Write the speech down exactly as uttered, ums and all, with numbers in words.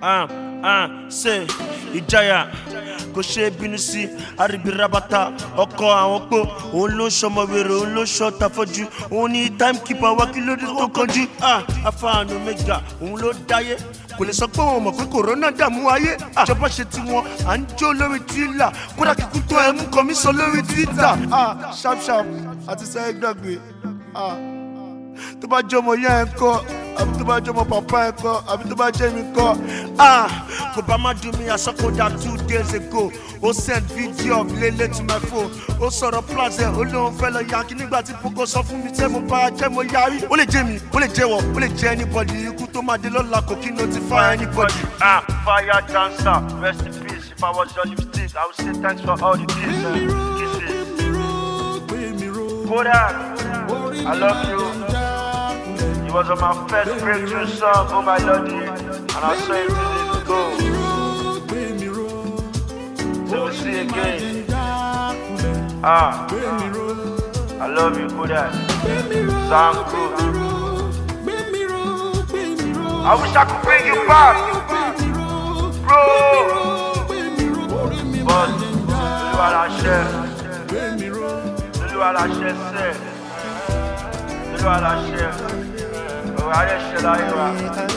ah, ah, say, Ìjayà, kò ṣe bínú sí, àríbí rabata, ọkọ àwọn pò, òun ló ṣọmọ wèrè, òun ló ṣọta fọ́jú, òun ní timekeeper wá kí ló dé tó kọjú, ah, afáànù mẹ́gà, òun ló dáyé, kò lè sọ pé òun mọ̀ pé kòrónà dààmú ayé, ah, ìjọba ṣe tiwọn, à ń jó lórí tíìlà, kódà kíkú tó ẹ̀ mú kọ́ mi sọ lórí Twitter, ah, sharp sharp, àti sẹ́yìn gbàgbé, ah, tó bá jẹ́ ọmọ yẹn ń kọ́, àbí tó bá jẹ́ ọmọ pàpá ẹ̀ kọ́, àbí tó bá jẹ́ mi kọ́, ah, kò bá má dùn mí àsọkòdà two days ago, ó send video of Lele to my phone, ó sọ̀rọ̀ plaza, ó lóun fẹ́ lọ yankí nígbà tí Poco sọ fún mi tẹ́ mo bá jẹ́ mo yarí, ó lè jẹ́ mi, ó lè jẹ́ wọ, ó lè jẹ́ anybody, ikú tó máa dé lọ́la kò kí notify anybody. Ah, fire dancer, rest in peace, if I was your lipstick, I would say thanks for all the kisses. kisses. Kodak, I love you. It was on my first breakthrough song, oh my lordy, and I saw it really go. Till we see again. Ah, I love you, Kodak. Sound good. I wish I could bring you back, bro. But you are la chef. You are la chef, sir. You are la chef. Oh, I just shall I